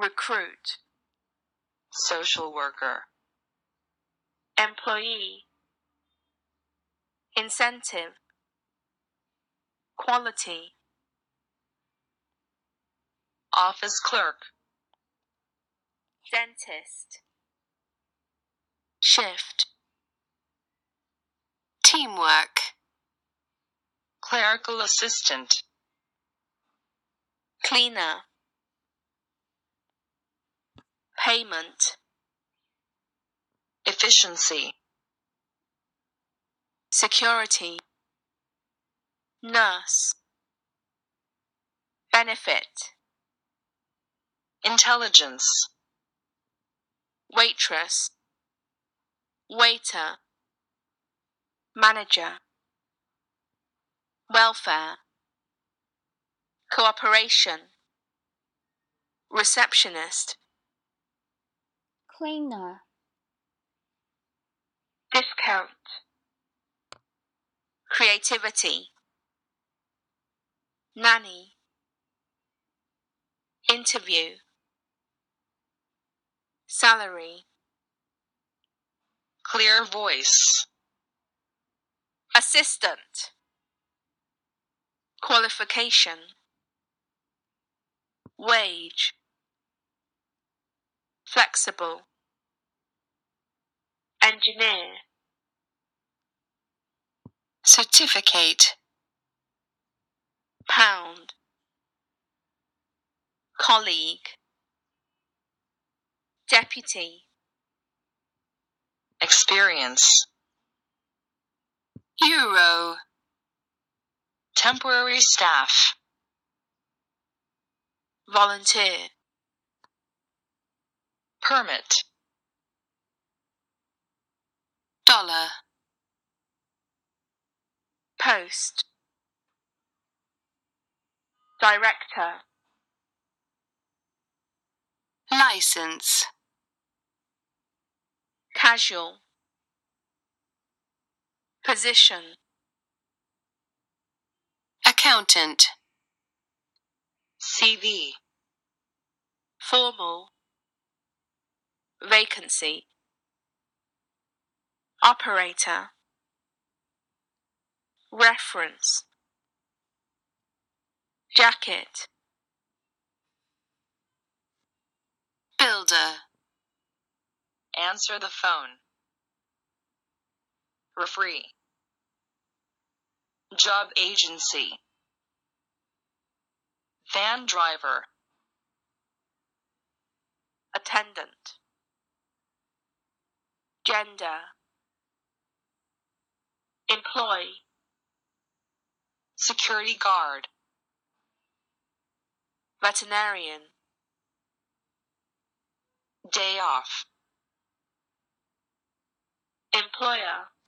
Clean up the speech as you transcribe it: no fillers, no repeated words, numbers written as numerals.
recruit, social worker, employee, incentive, quality, office clerk, dentist, shift, teamwork, clerical assistant, cleaner, payment, efficiency, security, nurse, benefit, intelligence, waitress, waiter, manager, welfare, cooperation, receptionist, cleaner, discount, creativity, nanny, interview, salary, clear voice, assistant, qualification, wage, flexible, engineer, certificate, pound, colleague, deputy, experience, euro, temporary staff, volunteer, permit, dollar, post, director, license, casual, position, accountant, CV, formal, vacancy, operator, reference, jacket, builder, answer the phone, referee, job agency, van driver, attendant, gender, employ, security guard, veterinarian, day off, employer,